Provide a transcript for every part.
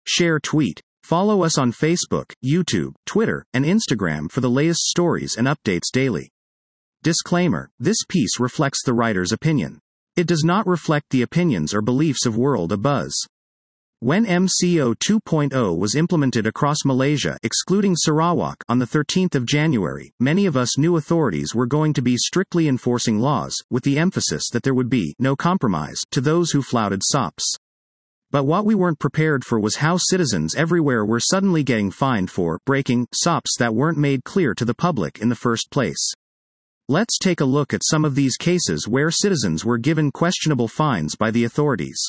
share, tweet. Follow us on Facebook, YouTube, Twitter, and Instagram for the latest stories and updates daily. Disclaimer: this piece reflects the writer's opinion. It does not reflect the opinions or beliefs of World Abuzz. When MCO 2.0 was implemented across Malaysia, excluding Sarawak, on the 13th of January, many of us knew authorities were going to be strictly enforcing laws, with the emphasis that there would be no compromise to those who flouted SOPs. But what we weren't prepared for was how citizens everywhere were suddenly getting fined for breaking SOPs that weren't made clear to the public in the first place. Let's take a look at some of these cases where citizens were given questionable fines by the authorities.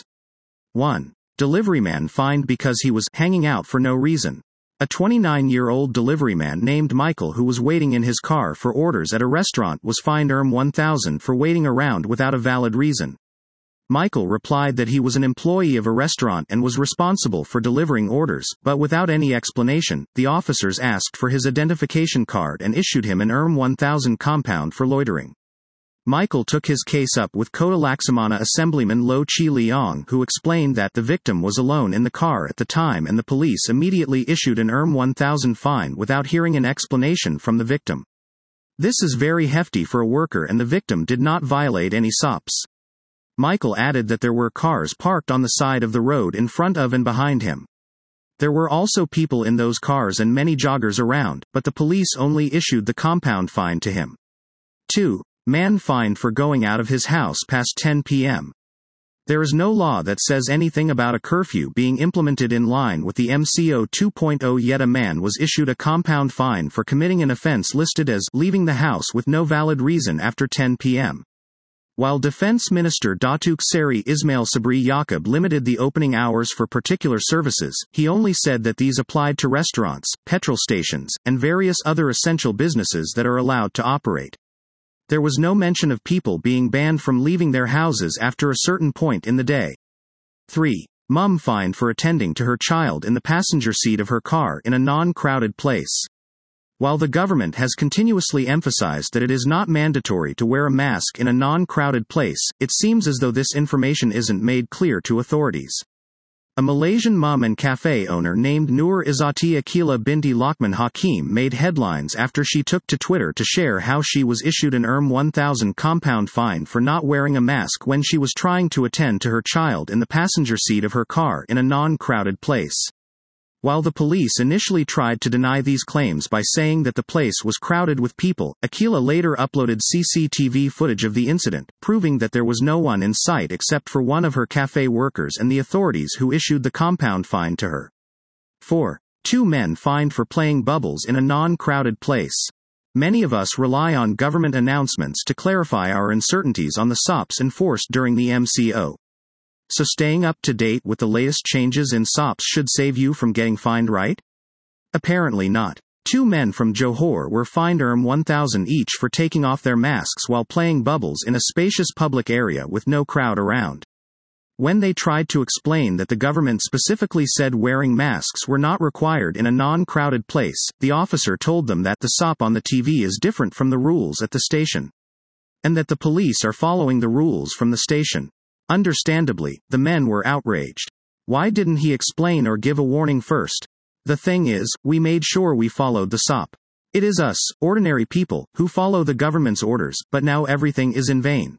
1. Deliveryman fined because he was hanging out for no reason. A 29-year-old deliveryman named Michael, who was waiting in his car for orders at a restaurant, was fined $1,000 for waiting around without a valid reason. Michael replied that he was an employee of a restaurant and was responsible for delivering orders, but without any explanation, the officers asked for his identification card and issued him an $1,000 compound for loitering. Michael took his case up with Kota Laksamana Assemblyman Lo Chi Leong, who explained that the victim was alone in the car at the time and the police immediately issued an $1,000 fine without hearing an explanation from the victim. This is very hefty for a worker, and the victim did not violate any SOPs. Michael added that there were cars parked on the side of the road in front of and behind him. There were also people in those cars and many joggers around, but the police only issued the compound fine to him. 2. Man fined for going out of his house past 10 p.m. There is no law that says anything about a curfew being implemented in line with the MCO 2.0, yet a man was issued a compound fine for committing an offense listed as leaving the house with no valid reason after 10 p.m. While Defense Minister Datuk Seri Ismail Sabri Yaakob limited the opening hours for particular services, he only said that these applied to restaurants, petrol stations, and various other essential businesses that are allowed to operate. There was no mention of people being banned from leaving their houses after a certain point in the day. 3. Mum fined for attending to her child in the passenger seat of her car in a non-crowded place. While the government has continuously emphasized that it is not mandatory to wear a mask in a non-crowded place, it seems as though this information isn't made clear to authorities. A Malaysian mum and cafe owner named Nur Izzati Akila binti Lokman Hakim made headlines after she took to Twitter to share how she was issued an $1,000 compound fine for not wearing a mask when she was trying to attend to her child in the passenger seat of her car in a non-crowded place. While the police initially tried to deny these claims by saying that the place was crowded with people, Akila later uploaded CCTV footage of the incident, proving that there was no one in sight except for one of her cafe workers and the authorities who issued the compound fine to her. 4. 2 men fined for playing bubbles in a non-crowded place. Many of us rely on government announcements to clarify our uncertainties on the SOPs enforced during the MCO. So staying up to date with the latest changes in SOPs should save you from getting fined, right? Apparently not. 2 men from Johor were fined $1,000 each for taking off their masks while playing bubbles in a spacious public area with no crowd around. When they tried to explain that the government specifically said wearing masks were not required in a non-crowded place, the officer told them that the SOP on the TV is different from the rules at the station, and that the police are following the rules from the station. Understandably, the men were outraged. Why didn't he explain or give a warning first? The thing is, we made sure we followed the SOP. It is us, ordinary people, who follow the government's orders, but now everything is in vain.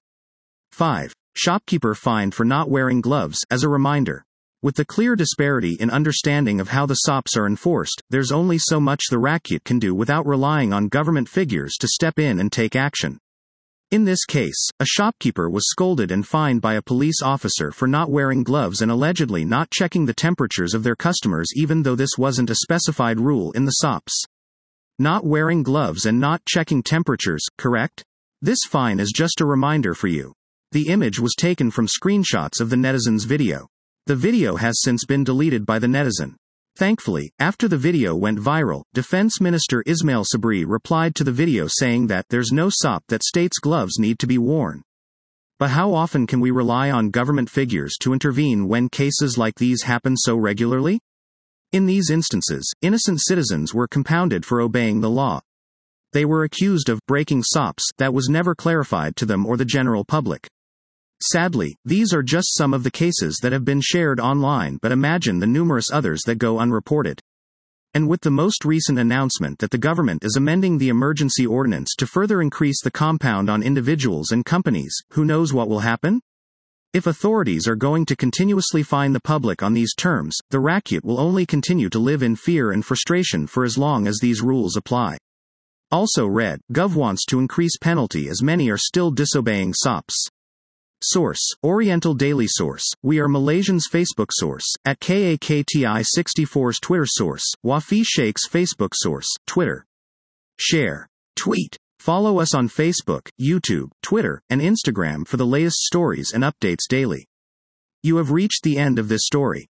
5. Shopkeeper fined for not wearing gloves. As a reminder, with the clear disparity in understanding of how the SOPs are enforced, there's only so much the rakyat can do without relying on government figures to step in and take action. In this case, a shopkeeper was scolded and fined by a police officer for not wearing gloves and allegedly not checking the temperatures of their customers, even though this wasn't a specified rule in the SOPs. Not wearing gloves and not checking temperatures, correct? This fine is just a reminder for you. The image was taken from screenshots of the netizen's video. The video has since been deleted by the netizen. Thankfully, after the video went viral, Defense Minister Ismail Sabri replied to the video saying that there's no SOP that states gloves need to be worn. But how often can we rely on government figures to intervene when cases like these happen so regularly? In these instances, innocent citizens were compounded for obeying the law. They were accused of breaking SOPs that was never clarified to them or the general public. Sadly, these are just some of the cases that have been shared online, but imagine the numerous others that go unreported. And with the most recent announcement that the government is amending the emergency ordinance to further increase the compound on individuals and companies, who knows what will happen? If authorities are going to continuously fine the public on these terms, the rakyat will only continue to live in fear and frustration for as long as these rules apply. Also read, Gov wants to increase penalty as many are still disobeying SOPs. Source, Oriental Daily Source, we are Malaysians Facebook Source, at KAKTI64's Twitter Source, Wafi Sheikh's Facebook Source, Twitter. Share. Tweet. Follow us on Facebook, YouTube, Twitter, and Instagram for the latest stories and updates daily. You have reached the end of this story.